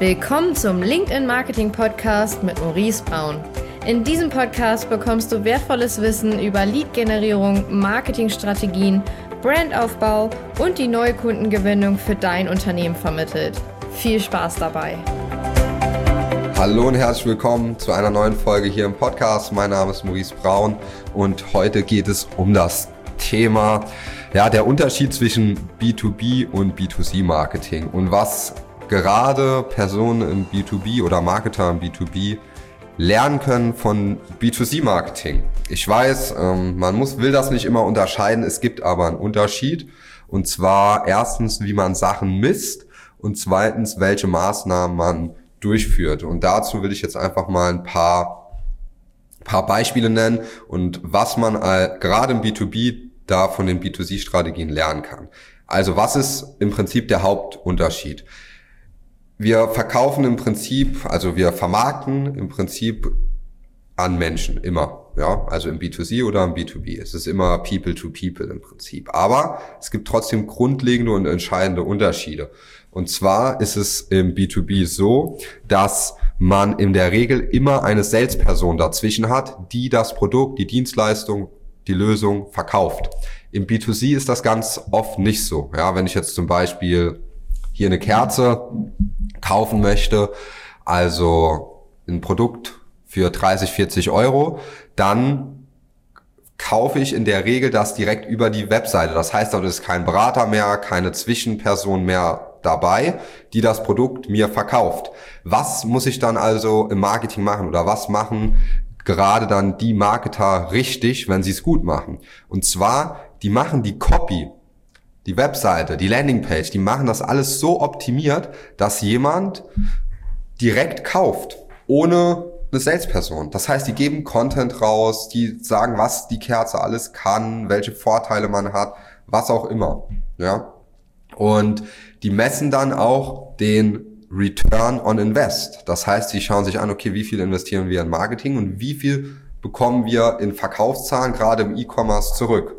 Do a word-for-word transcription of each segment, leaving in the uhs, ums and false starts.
Willkommen zum LinkedIn Marketing Podcast mit Maurice Braun. In diesem Podcast bekommst du wertvolles Wissen über Lead-Generierung, Marketingstrategien, Brandaufbau und die neue Kundengewinnung für dein Unternehmen vermittelt. Viel Spaß dabei! Hallo und herzlich willkommen zu einer neuen Folge hier im Podcast. Mein Name ist Maurice Braun und heute geht es um das Thema, ja, der Unterschied zwischen B zwei B und B zwei C Marketing und was gerade Personen im B zwei B oder Marketer im B zwei B lernen können von B zwei C Marketing. Ich weiß, ähm, man muss, will das nicht immer unterscheiden, es gibt aber einen Unterschied. Und zwar erstens, wie man Sachen misst und zweitens, welche Maßnahmen man durchführt. Und dazu will ich jetzt einfach mal ein paar, paar Beispiele nennen und was man äh, gerade im B zwei B da von den B zwei C Strategien lernen kann. Also was ist im Prinzip der Hauptunterschied? Wir verkaufen im Prinzip, also wir vermarkten im Prinzip an Menschen, immer. Ja, also im B zwei C oder im B zwei B. Es ist immer People to People im Prinzip. Aber es gibt trotzdem grundlegende und entscheidende Unterschiede. Und zwar ist es im B zwei B so, dass man in der Regel immer eine Salesperson dazwischen hat, die das Produkt, die Dienstleistung, die Lösung verkauft. Im B zwei C ist das ganz oft nicht so. Ja, wenn ich jetzt zum Beispiel hier eine Kerze kaufen möchte, also ein Produkt für dreißig, vierzig Euro, dann kaufe ich in der Regel das direkt über die Webseite. Das heißt, dort ist kein Berater mehr, keine Zwischenperson mehr dabei, die das Produkt mir verkauft. Was muss ich dann also im Marketing machen oder was machen gerade dann die Marketer richtig, wenn sie es gut machen? Und zwar, die machen die Copy, die Webseite, die Landingpage, die machen das alles so optimiert, dass jemand direkt kauft, ohne eine Salesperson. Das heißt, die geben Content raus, die sagen, was die Kerze alles kann, welche Vorteile man hat, was auch immer. Ja. Und die messen dann auch den Return on Invest. Das heißt, sie schauen sich an, okay, wie viel investieren wir in Marketing und wie viel bekommen wir in Verkaufszahlen, gerade im E-Commerce, zurück.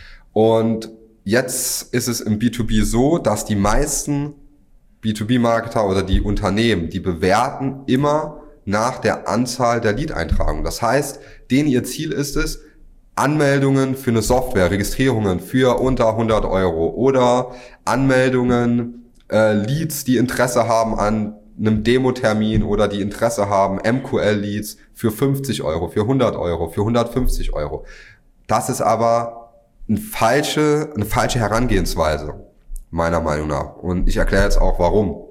Und jetzt ist es im B zwei B so, dass die meisten B zwei B-Marketer oder die Unternehmen, die bewerten immer nach der Anzahl der Lead-Eintragungen. Das heißt, denen ihr Ziel ist es, Anmeldungen für eine Software, Registrierungen für unter hundert Euro oder Anmeldungen, äh, Leads, die Interesse haben an einem Demo-Termin oder die Interesse haben, M Q L-Leads für fünfzig Euro, für hundert Euro, für hundertfünfzig Euro. Das ist aber eine falsche, eine falsche Herangehensweise, meiner Meinung nach. Und ich erkläre jetzt auch, warum.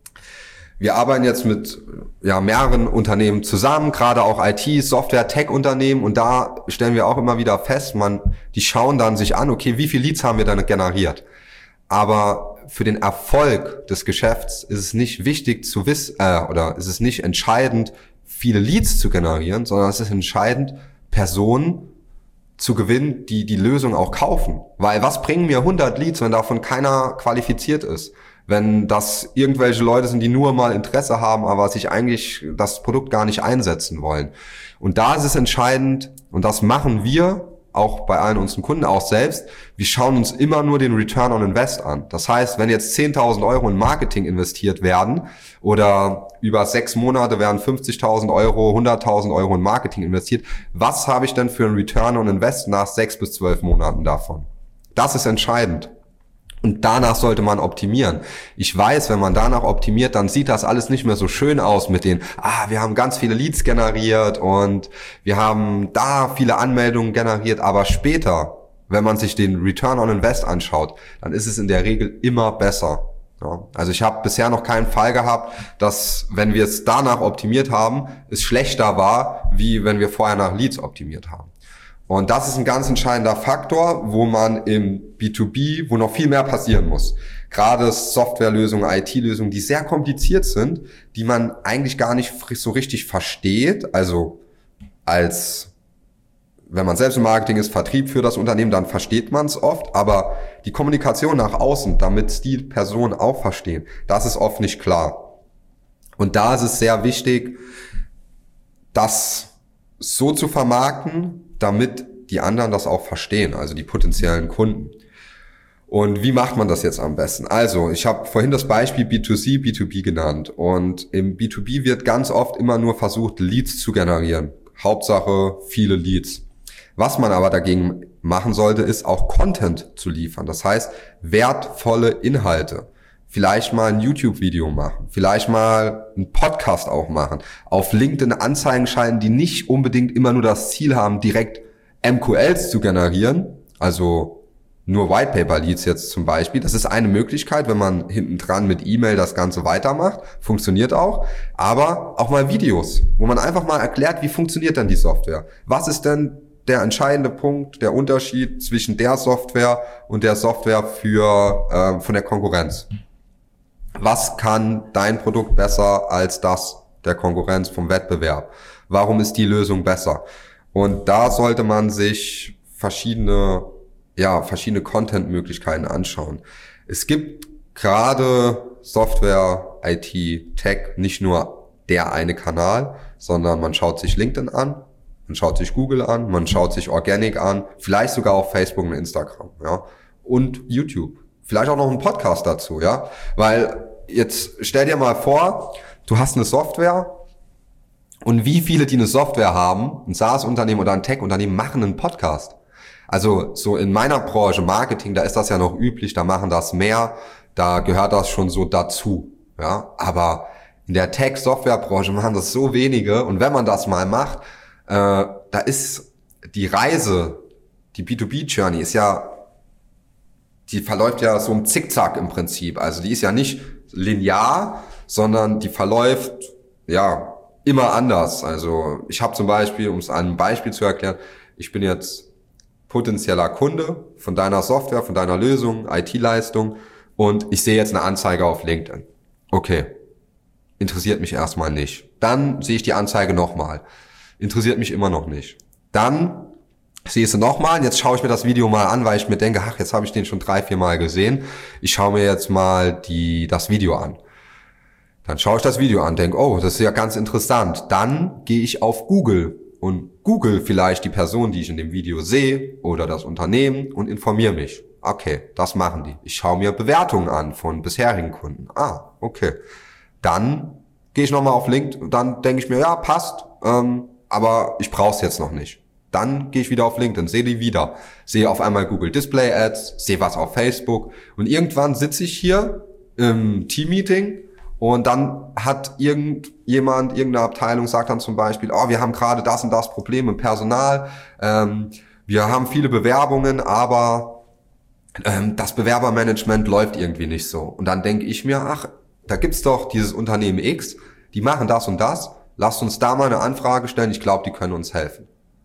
Wir arbeiten jetzt mit ja, mehreren Unternehmen zusammen, gerade auch I T, Software, Tech-Unternehmen, und da stellen wir auch immer wieder fest, man, die schauen dann sich an, okay, wie viele Leads haben wir dann generiert? Aber für den Erfolg des Geschäfts ist es nicht wichtig zu wissen, äh, oder ist es nicht entscheidend, viele Leads zu generieren, sondern es ist entscheidend, Personen zu gewinnen, die die Lösung auch kaufen. Weil was bringen mir hundert Leads, wenn davon keiner qualifiziert ist? Wenn das irgendwelche Leute sind, die nur mal Interesse haben, aber sich eigentlich das Produkt gar nicht einsetzen wollen. Und da ist es entscheidend, und das machen wir auch bei allen unseren Kunden auch selbst, wir schauen uns immer nur den Return on Invest an. Das heißt, wenn jetzt zehntausend Euro in Marketing investiert werden oder über sechs Monate werden fünfzigtausend Euro, hunderttausend Euro in Marketing investiert, was habe ich denn für einen Return on Invest nach sechs bis zwölf Monaten davon? Das ist entscheidend. Und danach sollte man optimieren. Ich weiß, wenn man danach optimiert, dann sieht das alles nicht mehr so schön aus mit den, ah, wir haben ganz viele Leads generiert und wir haben da viele Anmeldungen generiert, aber später, wenn man sich den Return on Invest anschaut, dann ist es in der Regel immer besser. Ja, also ich habe bisher noch keinen Fall gehabt, dass, wenn wir es danach optimiert haben, es schlechter war, wie wenn wir vorher nach Leads optimiert haben. Und das ist ein ganz entscheidender Faktor, wo man im B zwei B, wo noch viel mehr passieren muss. Gerade Softwarelösungen, I T-Lösungen, die sehr kompliziert sind, die man eigentlich gar nicht so richtig versteht. Also als, wenn man selbst im Marketing ist, Vertrieb für das Unternehmen, dann versteht man es oft. Aber die Kommunikation nach außen, damit es die Personen auch verstehen, das ist oft nicht klar. Und da ist es sehr wichtig, das so zu vermarkten, damit die anderen das auch verstehen, also die potenziellen Kunden. Und wie macht man das jetzt am besten? Also, ich habe vorhin das Beispiel B zwei C, B zwei B genannt. Und im B zwei B wird ganz oft immer nur versucht, Leads zu generieren. Hauptsache viele Leads. Was man aber dagegen machen sollte, ist auch Content zu liefern. Das heißt, wertvolle Inhalte. Vielleicht mal ein YouTube-Video machen. Vielleicht mal einen Podcast auch machen. Auf LinkedIn Anzeigen schalten, die nicht unbedingt immer nur das Ziel haben, direkt M Q Ls zu generieren. Also nur Whitepaper-Leads jetzt zum Beispiel. Das ist eine Möglichkeit, wenn man hinten dran mit E-Mail das Ganze weitermacht. Funktioniert auch. Aber auch mal Videos, wo man einfach mal erklärt, wie funktioniert denn die Software? Was ist denn der entscheidende Punkt, der Unterschied zwischen der Software und der Software für äh, von der Konkurrenz? Was kann dein Produkt besser als das der Konkurrenz vom Wettbewerb? Warum ist die Lösung besser? Und da sollte man sich verschiedene ja, verschiedene Content-Möglichkeiten anschauen. Es gibt gerade Software, I T, Tech nicht nur der eine Kanal, sondern man schaut sich LinkedIn an, man schaut sich Google an, man schaut sich Organic an, vielleicht sogar auf Facebook und Instagram, ja, und YouTube. Vielleicht auch noch ein Podcast dazu, ja, weil jetzt stell dir mal vor, du hast eine Software und wie viele, die eine Software haben, ein SaaS-Unternehmen oder ein Tech-Unternehmen, machen einen Podcast. Also so in meiner Branche Marketing, da ist das ja noch üblich, da machen das mehr, da gehört das schon so dazu, ja. Aber in der Tech-Software-Branche machen das so wenige und wenn man das mal macht, äh, da ist die Reise, die B zwei B-Journey ist ja, die verläuft ja so im Zickzack im Prinzip. Also die ist ja nicht linear, sondern die verläuft ja immer anders. Also ich habe zum Beispiel, um es an einem Beispiel zu erklären, ich bin jetzt potenzieller Kunde von deiner Software, von deiner Lösung, I T-Leistung und ich sehe jetzt eine Anzeige auf LinkedIn. Okay, interessiert mich erstmal nicht. Dann sehe ich die Anzeige nochmal. Interessiert mich immer noch nicht. Dann sehe ich sie nochmal und jetzt schaue ich mir das Video mal an, weil ich mir denke, ach, jetzt habe ich den schon drei, vier Mal gesehen. Ich schaue mir jetzt mal die das Video an. Dann schaue ich das Video an, denke, oh, das ist ja ganz interessant. Dann gehe ich auf Google und Google vielleicht die Person, die ich in dem Video sehe oder das Unternehmen und informiere mich. Okay, das machen die. Ich schaue mir Bewertungen an von bisherigen Kunden. Ah, okay. Dann gehe ich nochmal auf LinkedIn, dann denke ich mir, ja, passt, ähm, aber ich brauche es jetzt noch nicht. Dann gehe ich wieder auf LinkedIn, sehe die wieder, sehe auf einmal Google Display Ads, sehe was auf Facebook und irgendwann sitze ich hier im Team-Meeting und dann hat irgendjemand, irgendeine Abteilung sagt dann zum Beispiel, oh, wir haben gerade das und das Problem im Personal, ähm, wir haben viele Bewerbungen, aber ähm, das Bewerbermanagement läuft irgendwie nicht so. Und dann denke ich mir, ach, da gibt's doch dieses Unternehmen X, die machen das und das, lasst uns da mal eine Anfrage stellen, ich glaube, die können uns helfen.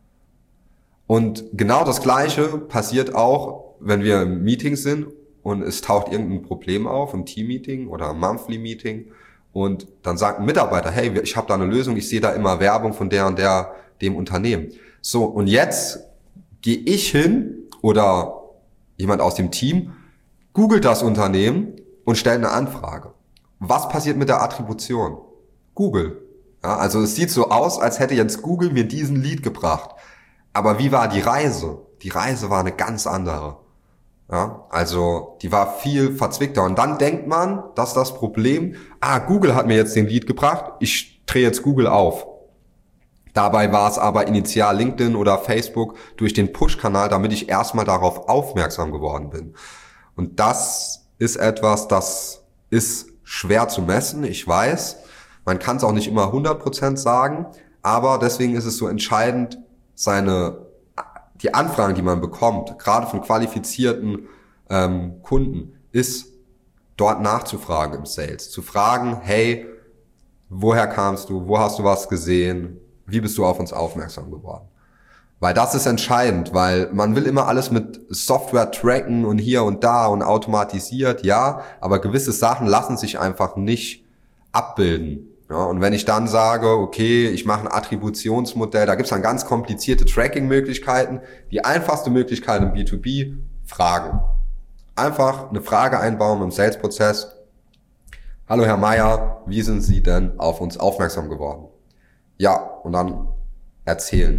Und genau das Gleiche passiert auch, wenn wir im Meeting sind und es taucht irgendein Problem auf, im Team-Meeting oder im Monthly-Meeting und dann sagt ein Mitarbeiter, hey, ich habe da eine Lösung, ich sehe da immer Werbung von der und der, dem Unternehmen. So, und jetzt gehe ich hin oder jemand aus dem Team, googelt das Unternehmen und stellt eine Anfrage. Was passiert mit der Attribution? Google. Ja, also es sieht so aus, als hätte jetzt Google mir diesen Lead gebracht. Aber wie war die Reise? Die Reise war eine ganz andere. Ja, also die war viel verzwickter. Und dann denkt man, dass das Problem, ah, Google hat mir jetzt den Lead gebracht, ich drehe jetzt Google auf. Dabei war es aber initial LinkedIn oder Facebook durch den Push-Kanal, damit ich erstmal darauf aufmerksam geworden bin. Und das ist etwas, das ist schwer zu messen, ich weiß. Man kann es auch nicht immer hundert Prozent sagen, aber deswegen ist es so entscheidend, seine die Anfragen, die man bekommt, gerade von qualifizierten ähm, Kunden, ist dort nachzufragen im Sales. Zu fragen, hey, woher kamst du, wo hast du was gesehen, wie bist du auf uns aufmerksam geworden? Weil das ist entscheidend, weil man will immer alles mit Software tracken und hier und da und automatisiert, ja, aber gewisse Sachen lassen sich einfach nicht abbilden. Ja, und wenn ich dann sage, okay, ich mache ein Attributionsmodell, da gibt's dann ganz komplizierte Tracking-Möglichkeiten. Die einfachste Möglichkeit im B zwei B, Fragen. Einfach eine Frage einbauen im Sales-Prozess. Hallo Herr Meier, wie sind Sie denn auf uns aufmerksam geworden? Ja, und dann erzählen.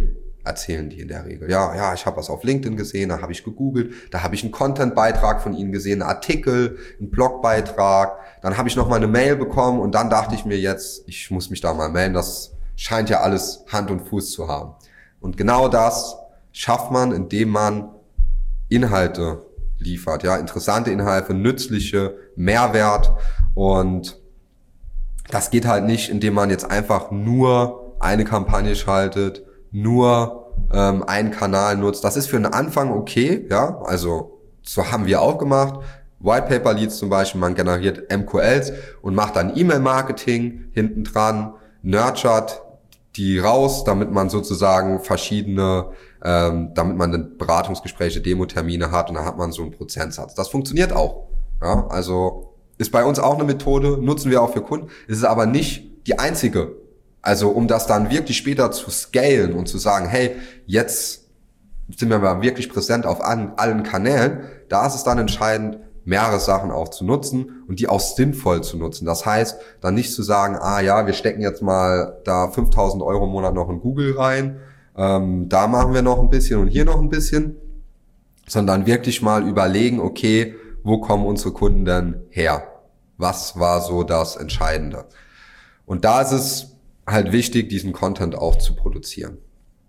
erzählen die in der Regel. Ja, ja, ich habe was auf LinkedIn gesehen, da habe ich gegoogelt, da habe ich einen Content-Beitrag von ihnen gesehen, einen Artikel, einen Blogbeitrag, dann habe ich noch mal eine Mail bekommen und dann dachte ich mir jetzt, ich muss mich da mal melden, das scheint ja alles Hand und Fuß zu haben. Und genau das schafft man, indem man Inhalte liefert, ja, interessante Inhalte, nützliche, Mehrwert, und das geht halt nicht, indem man jetzt einfach nur eine Kampagne schaltet, nur ähm, einen Kanal nutzt. Das ist für einen Anfang okay, ja, also so haben wir auch gemacht. White Paper Leads zum Beispiel, man generiert M Q Ls und macht dann E-Mail-Marketing hinten dran, nurtured die raus, damit man sozusagen verschiedene, ähm, damit man dann Beratungsgespräche, Demo-Termine hat, und dann hat man so einen Prozentsatz. Das funktioniert auch, ja, also ist bei uns auch eine Methode, nutzen wir auch für Kunden, ist aber nicht die einzige. Also um das dann wirklich später zu scalen und zu sagen, hey, jetzt sind wir mal wirklich präsent auf an, allen Kanälen, da ist es dann entscheidend, mehrere Sachen auch zu nutzen und die auch sinnvoll zu nutzen. Das heißt, dann nicht zu sagen, ah ja, wir stecken jetzt mal da fünftausend Euro im Monat noch in Google rein, ähm, da machen wir noch ein bisschen und hier noch ein bisschen, sondern wirklich mal überlegen, okay, wo kommen unsere Kunden denn her? Was war so das Entscheidende? Und da ist es halt wichtig, diesen Content auch zu produzieren.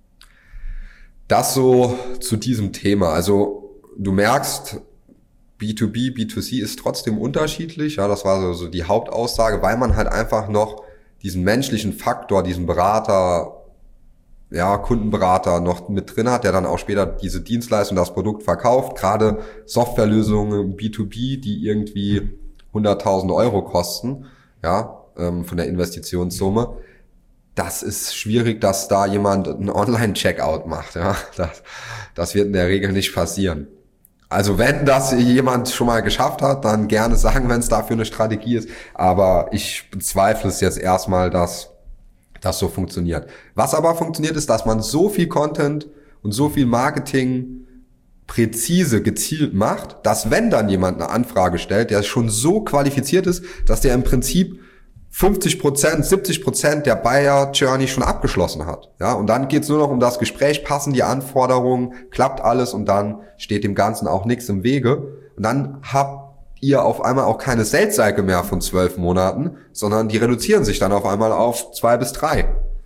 Das so zu diesem Thema. Also du merkst, B zwei B, B zwei C ist trotzdem unterschiedlich. Ja, das war so, so die Hauptaussage, weil man halt einfach noch diesen menschlichen Faktor, diesen Berater, ja, Kundenberater noch mit drin hat, der dann auch später diese Dienstleistung, das Produkt verkauft. Gerade Softwarelösungen B zwei B, die irgendwie hunderttausend Euro kosten, ja, ähm, von der Investitionssumme. Das ist schwierig, dass da jemand einen Online-Checkout macht, ja. Das, das wird in der Regel nicht passieren. Also wenn das jemand schon mal geschafft hat, dann gerne sagen, wenn es dafür eine Strategie ist. Aber ich bezweifle es jetzt erstmal, dass das so funktioniert. Was aber funktioniert, ist, dass man so viel Content und so viel Marketing präzise, gezielt macht, dass wenn dann jemand eine Anfrage stellt, der schon so qualifiziert ist, dass der im Prinzip fünfzig Prozent, siebzig Prozent der Buyer Journey schon abgeschlossen hat. Ja, und dann geht's nur noch um das Gespräch, passen die Anforderungen, klappt alles, und dann steht dem Ganzen auch nichts im Wege. Und dann habt ihr auf einmal auch keine Sales-Cycle mehr von zwölf Monaten, sondern die reduzieren sich dann auf einmal auf zwei bis drei.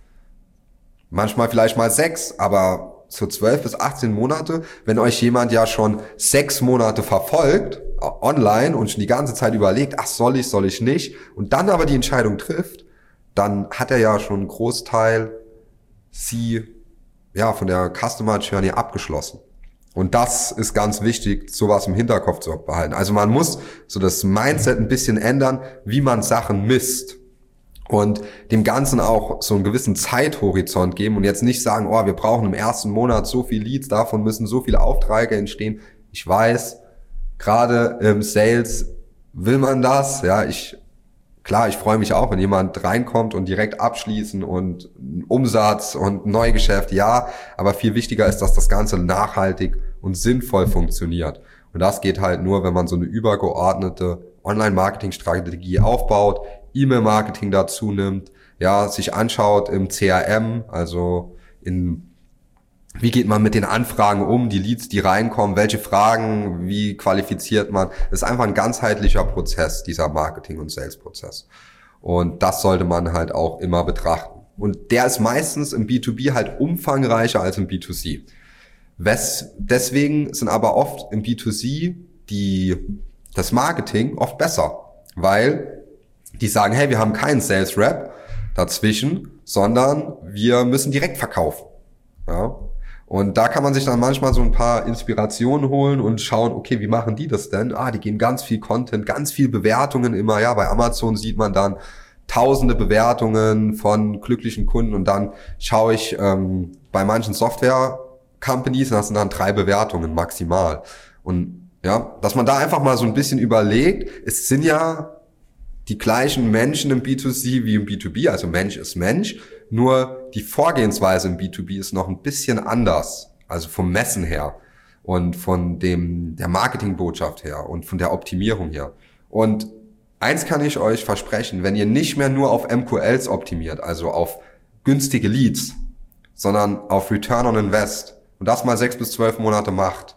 Manchmal vielleicht mal sechs, aber so zwölf bis achtzehn Monate, wenn euch jemand ja schon sechs Monate verfolgt, online, und schon die ganze Zeit überlegt, ach, soll ich, soll ich nicht, und dann aber die Entscheidung trifft, dann hat er ja schon einen Großteil sie, ja, von der Customer Journey abgeschlossen. Und das ist ganz wichtig, sowas im Hinterkopf zu behalten. Also man muss so das Mindset ein bisschen ändern, wie man Sachen misst. Und dem Ganzen auch so einen gewissen Zeithorizont geben und jetzt nicht sagen, oh, wir brauchen im ersten Monat so viel Leads, davon müssen so viele Aufträge entstehen. Ich weiß, gerade im Sales will man das. Ja, ich, klar, ich freue mich auch, wenn jemand reinkommt und direkt abschließen und Umsatz und Neugeschäft, ja. Aber viel wichtiger ist, dass das Ganze nachhaltig und sinnvoll funktioniert. Und das geht halt nur, wenn man so eine übergeordnete Online-Marketing-Strategie aufbaut, E-Mail-Marketing dazu nimmt, ja, sich anschaut im C R M, also in, wie geht man mit den Anfragen um, die Leads, die reinkommen, welche Fragen, wie qualifiziert man. Das ist einfach ein ganzheitlicher Prozess, dieser Marketing- und Sales-Prozess. Und das sollte man halt auch immer betrachten. Und der ist meistens im B zwei B halt umfangreicher als im B zwei C. Wes, deswegen sind aber oft im B zwei C die, das Marketing oft besser, weil die sagen, hey, wir haben keinen Sales Rep dazwischen, sondern wir müssen direkt verkaufen. Ja? Und da kann man sich dann manchmal so ein paar Inspirationen holen und schauen, okay, wie machen die das denn? Ah, die geben ganz viel Content, ganz viel Bewertungen immer. Ja, bei Amazon sieht man dann tausende Bewertungen von glücklichen Kunden, und dann schaue ich ähm, bei manchen Software-Companies, das sind dann drei Bewertungen maximal. Und ja, dass man da einfach mal so ein bisschen überlegt, es sind ja die gleichen Menschen im B zwei C wie im B zwei B, also Mensch ist Mensch, nur die Vorgehensweise im B zwei B ist noch ein bisschen anders, also vom Messen her und von dem der Marketingbotschaft her und von der Optimierung her. Und eins kann ich euch versprechen, wenn ihr nicht mehr nur auf M Q Ls optimiert, also auf günstige Leads, sondern auf Return on Invest und das mal sechs bis zwölf Monate macht,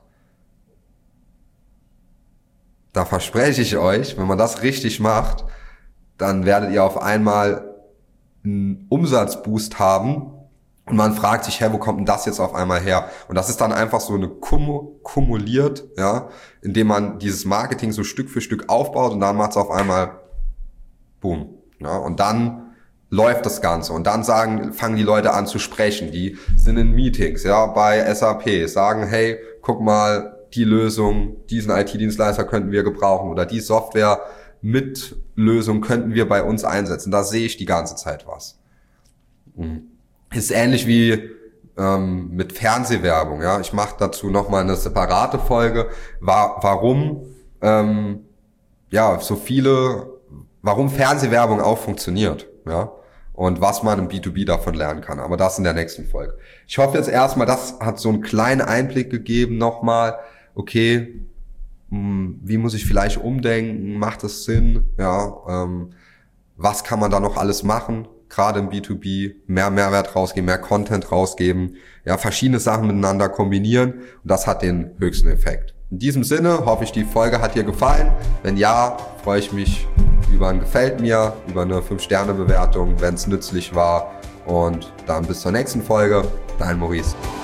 da verspreche ich euch, wenn man das richtig macht, dann werdet ihr auf einmal einen Umsatzboost haben und man fragt sich, hä, wo kommt denn das jetzt auf einmal her? Und das ist dann einfach so eine Kum- kumuliert, ja, indem man dieses Marketing so Stück für Stück aufbaut und dann macht es auf einmal boom, ja, und dann läuft das Ganze und dann sagen, fangen die Leute an zu sprechen, die sind in Meetings, ja, bei S A P, sagen, hey, guck mal, die Lösung, diesen I T-Dienstleister könnten wir gebrauchen oder die Software mit Lösung könnten wir bei uns einsetzen. Da sehe ich die ganze Zeit was. Ist ähnlich wie ähm, mit Fernsehwerbung. Ja, ich mache dazu nochmal eine separate Folge. War, warum ähm, ja so viele, warum Fernsehwerbung auch funktioniert, ja, und was man im B zwei B davon lernen kann. Aber das in der nächsten Folge. Ich hoffe jetzt erstmal, das hat so einen kleinen Einblick gegeben nochmal. Okay, wie muss ich vielleicht umdenken? Macht es Sinn? Ja, ähm, was kann man da noch alles machen? Gerade im B zwei B, mehr Mehrwert rausgeben, mehr Content rausgeben, ja, verschiedene Sachen miteinander kombinieren und das hat den höchsten Effekt. In diesem Sinne hoffe ich, die Folge hat dir gefallen. Wenn ja, freue ich mich über ein Gefällt mir, über eine fünf Sterne Bewertung, wenn es nützlich war und dann bis zur nächsten Folge. Dein Maurice.